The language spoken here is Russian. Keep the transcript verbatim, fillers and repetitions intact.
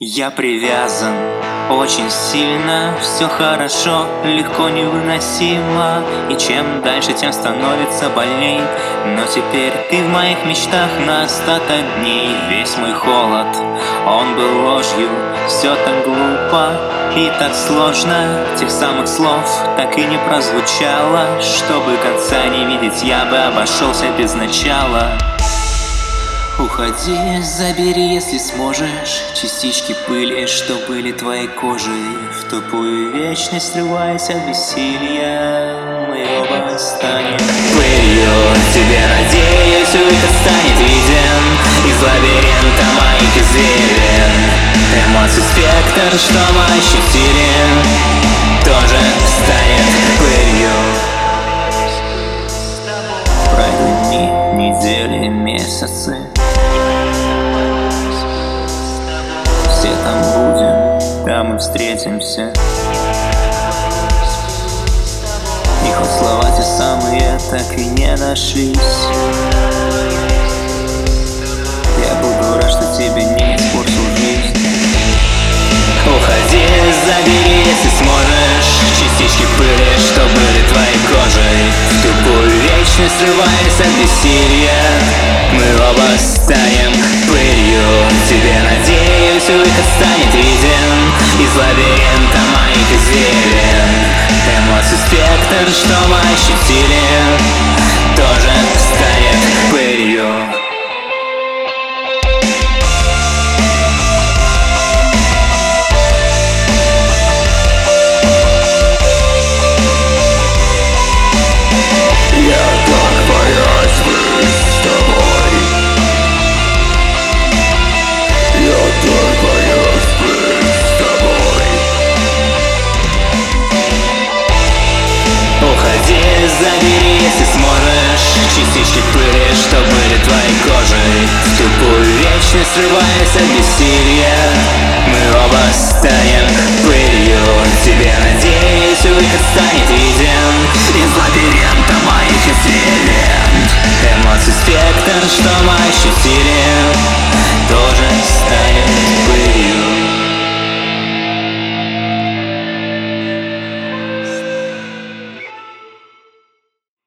Я привязан очень сильно, все хорошо, легко, невыносимо. И чем дальше, тем становится больней. Но теперь ты в моих мечтах на остаток дней. Весь мой холод, он был ложью. Все так глупо и так сложно. Тех самых слов так и не прозвучало. Чтобы конца не видеть, я бы обошелся без начала. Уходи, забери, если сможешь, частички пыли, что были твоей кожей. В тупую вечность, срываясь от бессилия, мы оба станем пылью. Тебе, надеюсь, выход станет виден из лабиринта моих извилин. Эмоций спектр, что мы ощутили, тоже станет пылью. Пройдут дни, недели, месяцы, все там будем, там и встретимся. И хоть слова те самые так и не нашлись, я буду рад, что тебе не испортил жизнь. Уходи, забери, если сможешь, частички пыли, что были твоей кожей. В тупую вечность, срываясь от бессилия, мы оба станем пылью. Тебе, надеюсь, выход станет виден из лабиринта моих извилин. Эмоций спектр, что мы ощутили, тоже станет пылью. Забери, если сможешь, частички пыли, что были твоей кожей. В тупую вечность, срываясь от бессилия, мы оба станем